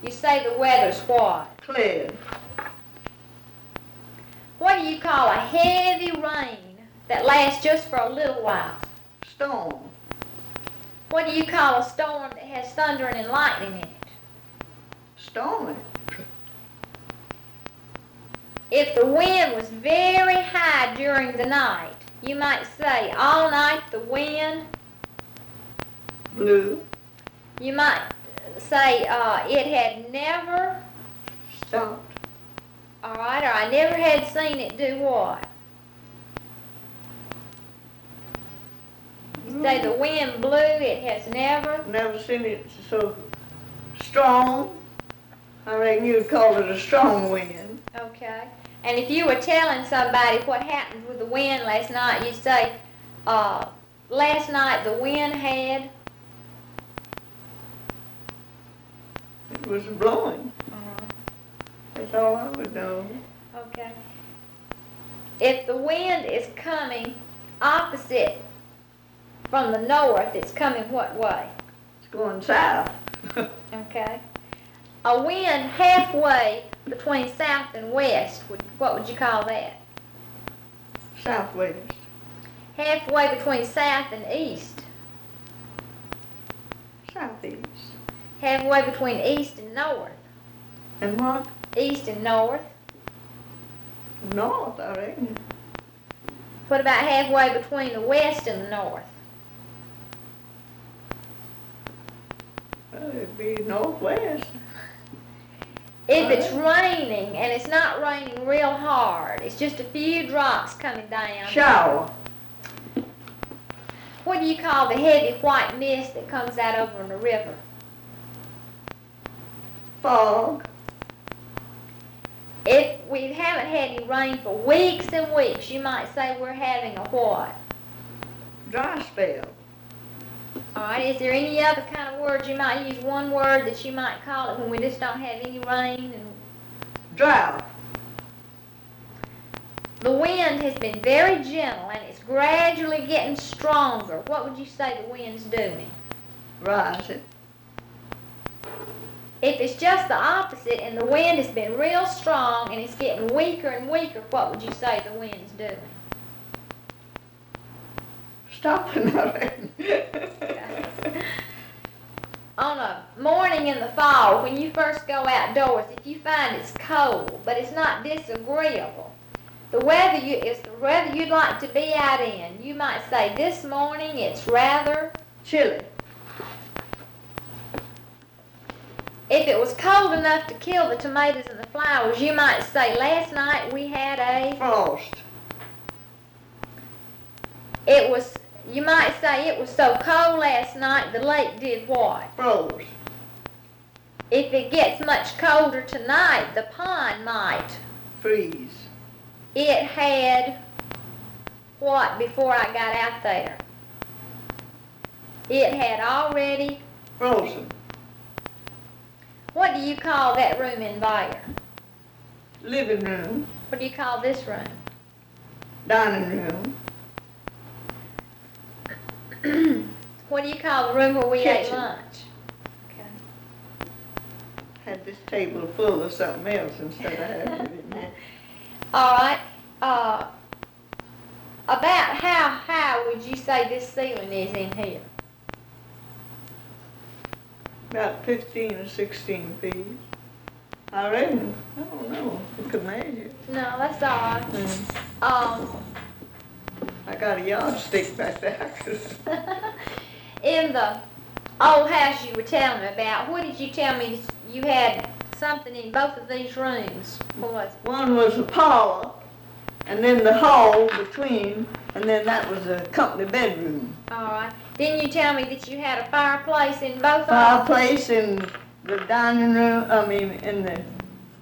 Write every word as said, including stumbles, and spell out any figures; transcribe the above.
You say the weather's what? Clear. What do you call a heavy rain that lasts just for a little while? Storm. What do you call a storm that has thunder and lightning in it? Stormy. If the wind was very high during the night, you might say all night the wind. Blue. You might say uh, it had never Stopped. All right, or I never had seen it do what? You say the wind blew, it has never. Never seen it so strong. I reckon you'd call it a strong wind. Okay. And if you were telling somebody what happened with the wind last night, you'd say, uh, last night the wind had. It was blowing. Uh-huh. That's all I would know. Okay. If the wind is coming opposite from the north, it's coming what way? It's going south. Okay. A wind halfway between south and west, would, what would you call that? Southwest. Halfway between south and east. Southeast. Halfway between east and north. And what? East and north. North, I reckon. What about halfway between the west and the north? Well, it'd be northwest. If it's raining, and it's not raining real hard, it's just a few drops coming down. Shower. What do you call the heavy white mist that comes out over in the river? Fog. If we haven't had any rain for weeks and weeks, you might say we're having a what? Dry spell. All right, is there any other kind of word you might use? One word that you might call it when we just don't have any rain? And Drought. the wind has been very gentle and it's gradually getting stronger. What would you say the wind's doing? Rising. If it's just the opposite and the wind has been real strong and it's getting weaker and weaker, what would you say the wind's doing? Stopping, I reckon. On a morning in the fall, when you first go outdoors, if you find it's cold, but it's not disagreeable, the weather you, it's the weather you'd like to be out in, you might say, this morning it's rather Chilly. If it was cold enough to kill the tomatoes and the flowers, you might say, last night we had a... Frost. It was, you might say, it was so cold last night the lake did what? Froze. If it gets much colder tonight, the pond might. Freeze. It had what before I got out there? It had already... Frozen. What do you call that room in there? Living room. What do you call this room? Dining room. What do you call the room where we ate Kitchen. lunch? Okay. Had this table full of something else instead of having it in there. All right. Uh, about how high would you say this ceiling is in here? About fifteen or sixteen feet. I reckon. I don't know. You could measure. No, that's all right. Mm. Um, I got a yardstick back there. in the old house you were telling me about, what did you tell me you had something in both of these rooms? What was it? One was a parlor, and then the hall between, and then that was a company bedroom. All right. Didn't you tell me that you had a fireplace in both of them? Fireplace in the dining room, I mean, in the